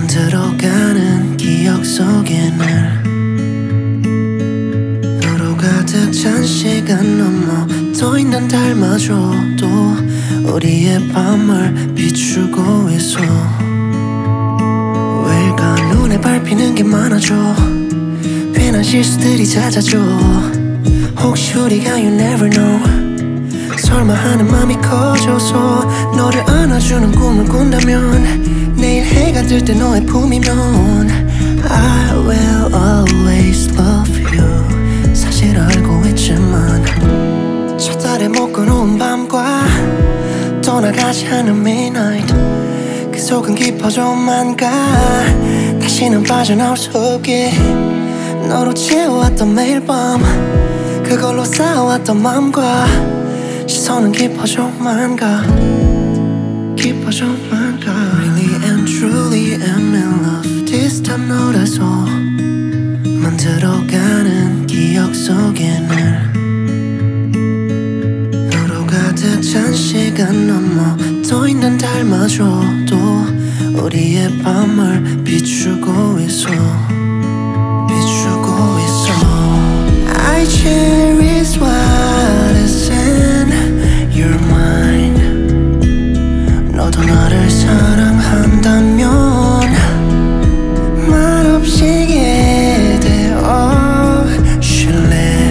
들어가는 기억 속에 늘 너로 가득 찬 시간 넘어 떠 있는 달마저도 우리의 밤을 비추고 있어. 왜일까 눈에 밟히는 게 많아져. 괜한 실수들이 잦아져. 혹시 우리가 you never know 설마 하는 맘이 커져서 너를 안아주는 꿈을 꾼다면 내일 해가 뜰 때 너의 품이면 I will always love you 사실 알고 있지만 첫 달에 묶어놓은 밤과 떠나가지 않은 midnight 그 속은 깊어져만 가 다시는 빠져나올 수 없게 너로 채워왔던 매일 밤 그걸로 쌓아왔던 맘과 시선은 깊어져만 가 깊어져만 가 Really and truly am in love This time 너라서 만들어가는 기억 속에 늘 너로 가득 찬 시간 넘어 떠 있는 달마저도 우리의 밤을 비추고 있어 비추고 있어 I cherish what is in your mind 너도 나를 사랑한다면 말없이 기대어줄래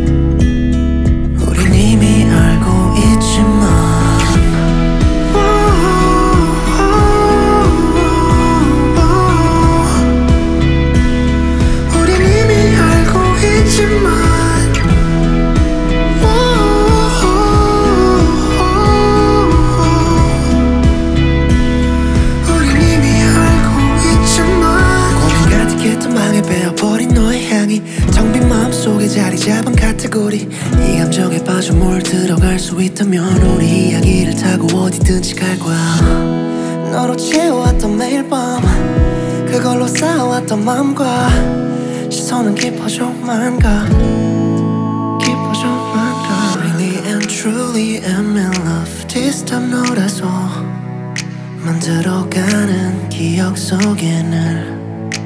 우린 이미 알고 있지만 우린 이미 알고 있지만 베어버린 너의 향이 텅 빈 마음속에 자리 잡은 카테고리 이 감정에 빠져 물들어갈 수 있다면 우리 이야기를 타고 어디든지 갈 거야 너로 채워왔던 매일 밤 그걸로 쌓아왔던 맘과 시선은 깊어져만 가 깊어져만 가 Really and truly am in love This time 너라서 만들어가는 기억 속에 늘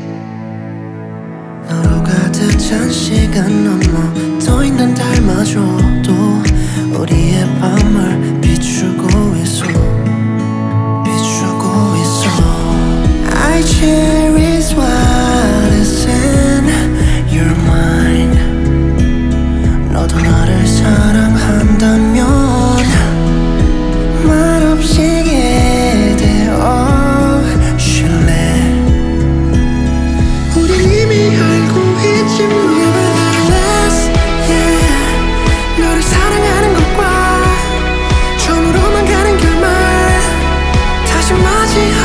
너로 가득 찬 시간 넘어 떠 있는 달마저도 우리의 밤을 비추고 있어 비추고 있어 I cherish what is in your mind 너도 나를 사랑한다면 말없이 기대어줄래 우린 이미 알고 있지만 Nevertheless, yeah 너를 사랑하는 것과 처음으로만 가는 결말 다시 맞이하